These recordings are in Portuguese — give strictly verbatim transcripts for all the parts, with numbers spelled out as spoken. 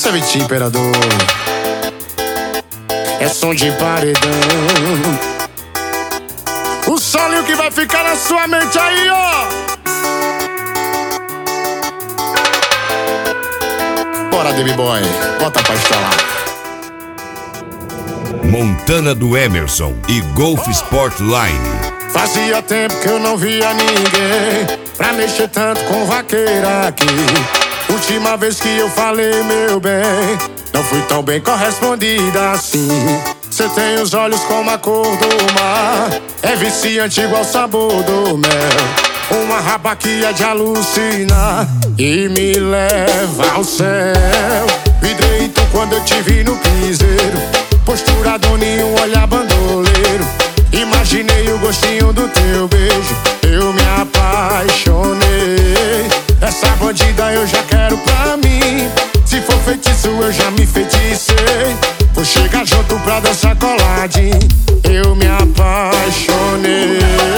Sabitinho Imperador, é som de paredão. O solinho que vai ficar na sua mente aí, ó. Bora, Baby Boy, bota pra instalar. Montana do Emerson e Golf Sport Line. Fazia tempo que eu não via ninguém pra mexer tanto com vaqueira aqui. Última vez que eu falei, meu bem, não fui tão bem correspondida assim. Cê tem os olhos como a cor do mar, é viciante igual o sabor do mel. Uma raba que é de alucinar e me leva ao céu. Vidrei então quando eu te vi no piseiro, postura doninho, olhar bandoleiro. Imaginei o gostinho do teu beijo, eu me apaixonei. Essa bandida eu já quero pra mim, se for feitiço eu já me feticei. Vou chegar junto pra dançar coladinho, eu me apaixonei.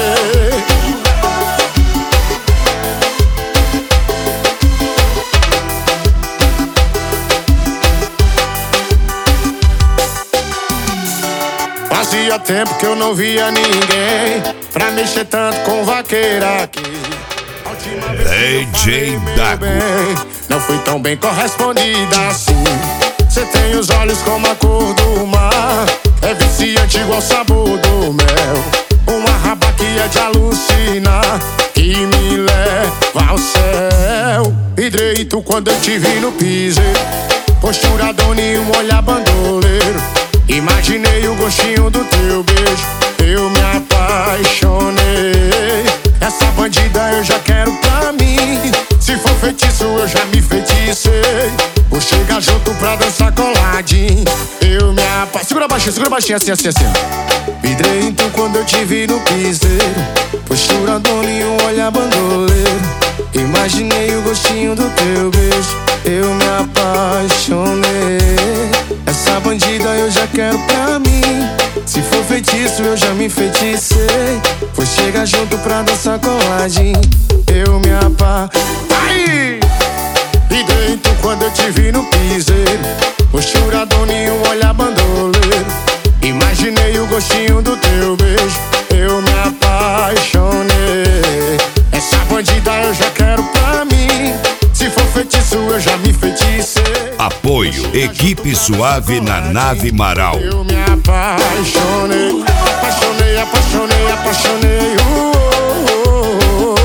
Fazia tempo que eu não via ninguém pra mexer tanto com vaqueira aqui. D J Dago. Não fui tão bem correspondida assim. Cê tem os olhos como a cor do mar, é viciante igual o sabor do mel. Uma raba que é de alucinar, que me leva ao céu. Vidrei tu quando eu te vi no piseiro, postura doninho, um olhar bandoleiro. Imaginei o gostinho do teu beijo, eu me apaixonei. Essa bandida eu já quero pra mim, se for feitiço eu já me feticei. Vou chegar junto pra dançar coladinho, eu me apaixonei. Segura baixinho, segura baixinho, assim, assim, assim. Vidrei então quando eu te vi no piseiro, postura doninho, um olhar bandoleiro. Imaginei o gostinho do teu beijo, eu me apaixonei. Essa bandida eu já quero pra mim, se for feitiço eu já me feticei. Vou chegar junto pra dançar coladinho, eu me apaixonei. E dentro quando eu te vi no piseiro, postura doninho, um olhar bandoleiro. Imaginei o gostinho do teu beijo, eu me apaixonei. Essa bandida eu já quero pra mim, se for feitiço eu já me feticei. Apoio Equipe Suave na Nave Marau. Eu me apaixonei, apaixonei, apaixonei, apaixonei. Uh, uh, uh,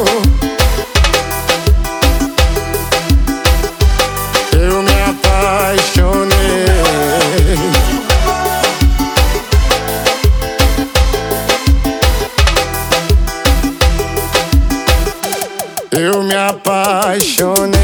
uh. Eu me apaixonei. Eu me apaixonei.